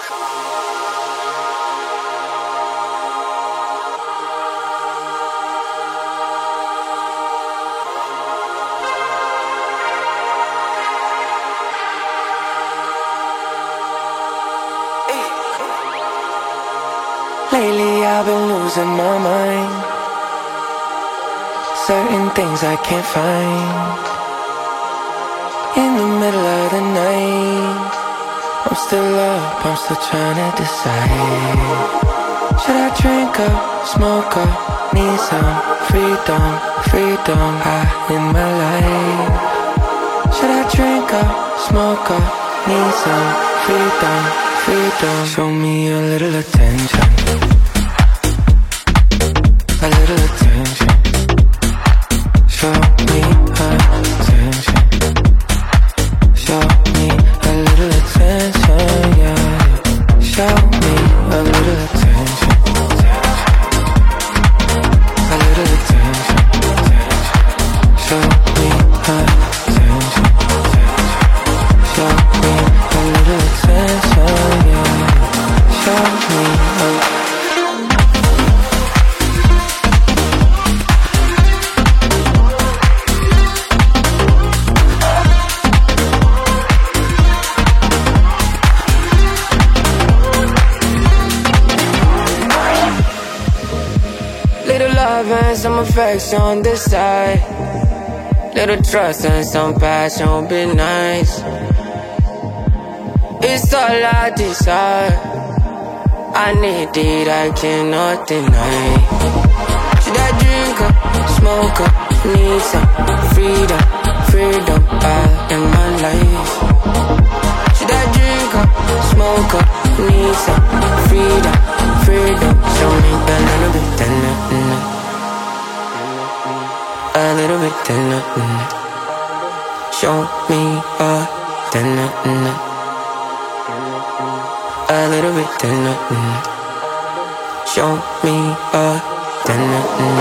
Lately I've been losing my mind. Certain things I can't find. In the middle of the night, I'm still up, I'm still trying to decide. Should I drink up, smoke up, need some freedom, freedom high in my life? Should I drink up, smoke up, need some freedom, freedom? Show me a little attention, a little attention. Show me attention. Show me a little attention, yeah. Show me a little attention. A little attention. Show me attention. Show me a little attention, yeah. Show me a little love and some affection on this side. Little trust and some passion would be nice. It's all I desire. I need it, I cannot deny. Should I drink up, smoke up, need some freedom, freedom out in my life? Should I drink up, smoke up, need some freedom, freedom? Show me a little bit tender, a little bit tender. Show me a tender, a little bit tender. Show me a tender,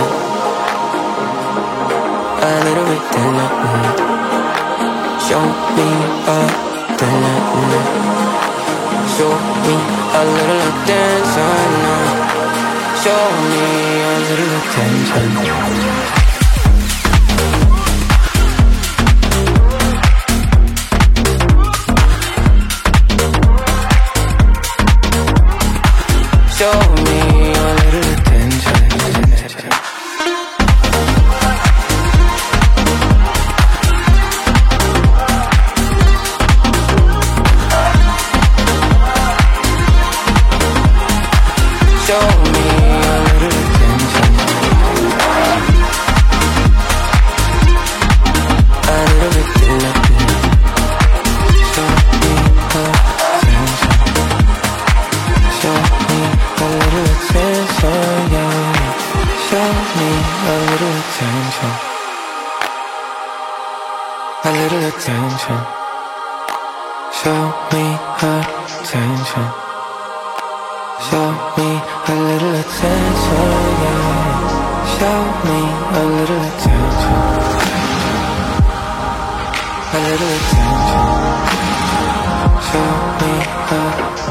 a little bit tender. Show me a tender. Show me a little attention. Show me a little attention. Show me a little attention. Show me a little attention. A little bit tender. Show me attention. Show me a little attention, yeah. Show me a little attention. A little attention. Show me attention. Show me a little attention, yeah. Show me a little attention. A little attention. Show me